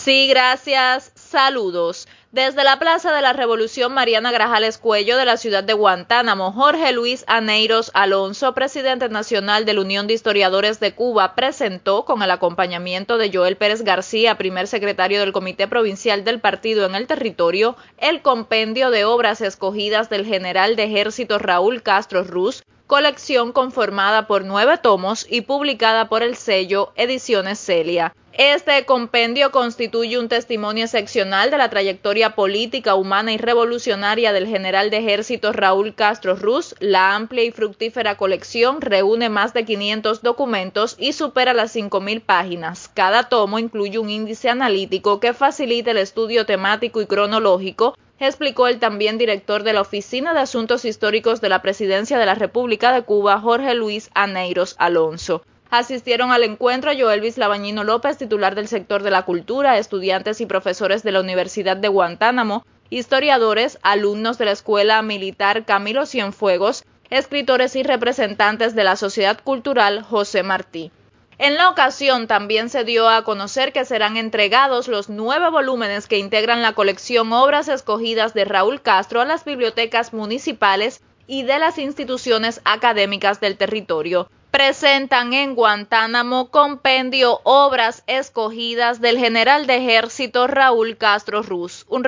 Sí, gracias. Saludos. Desde la Plaza de la Revolución Mariana Grajales Cuello de la ciudad de Guantánamo, Jorge Luis Aneiros Alonso, presidente nacional de la Unión de Historiadores de Cuba, presentó, con el acompañamiento de Joel Pérez García, primer secretario del Comité Provincial del Partido en el territorio, el compendio de obras escogidas del general de ejército Raúl Castro Ruz, colección conformada por 9 tomos y publicada por el sello Ediciones Celia. Este compendio constituye un testimonio excepcional de la trayectoria política, humana y revolucionaria del general de ejército Raúl Castro Ruz. La amplia y fructífera colección reúne más de 500 documentos y supera las 5.000 páginas. Cada tomo incluye un índice analítico que facilita el estudio temático y cronológico, explicó el también director de la Oficina de Asuntos Históricos de la Presidencia de la República de Cuba, Jorge Luis Aneiros Alonso. Asistieron al encuentro Joelvis Labañino López, titular del sector de la cultura, estudiantes y profesores de la Universidad de Guantánamo, historiadores, alumnos de la Escuela Militar Camilo Cienfuegos, escritores y representantes de la sociedad cultural José Martí. En la ocasión también se dio a conocer que serán entregados los 9 volúmenes que integran la colección Obras Escogidas de Raúl Castro a las bibliotecas municipales y de las instituciones académicas del territorio. Presentan en Guantánamo compendio Obras Escogidas del general de ejército Raúl Castro Ruz.